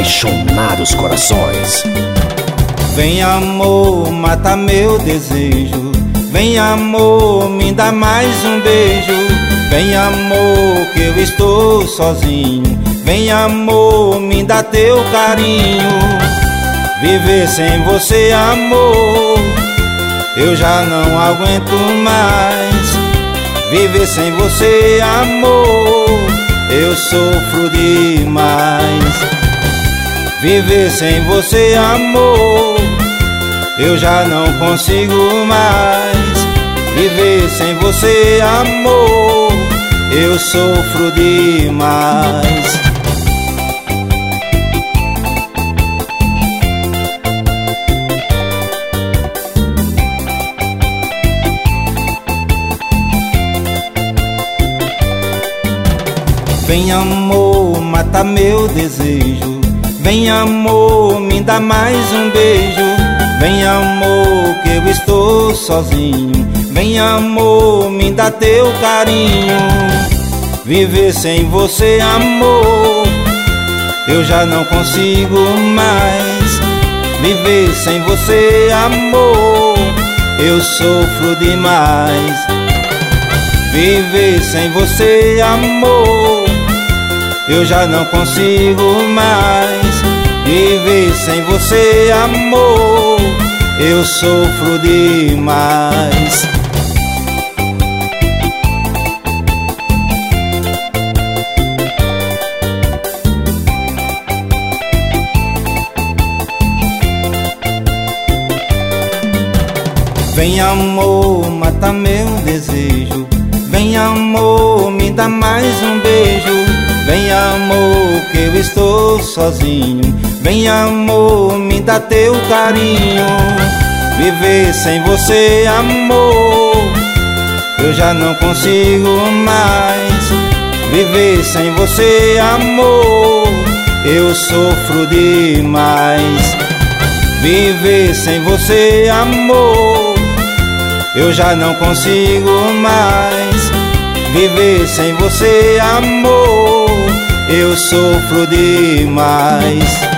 apaixonar os corações. Vem amor, mata meu desejo. Vem amor, me dá mais um beijo. Vem amor, que eu estou sozinho. Vem amor, me dá teu carinho. Viver sem você, amor, eu já não aguento mais. Viver sem você, amor, eu sofro demais. Viver sem você, amor, eu já não consigo mais. Viver sem você, amor, eu sofro demais. Vem amor, mata meu desejo. Vem amor, me dá mais um beijo. Vem amor, que eu estou sozinho. Vem amor, me dá teu carinho. Viver sem você, amor, eu já não consigo mais. Viver sem você, amor, eu sofro demais. Viver sem você, amor, eu já não consigo mais. Viver sem você, amor, eu sofro demais. Vem amor, mata meu desejo. Vem amor, me dá mais um beijo. Vem amor, que eu estou sozinho. Vem amor, me dá teu carinho. Viver sem você, amor, eu já não consigo mais. Viver sem você, amor, eu sofro demais. Viver sem você, amor, eu já não consigo mais. Viver sem você, amor, eu sofro demais.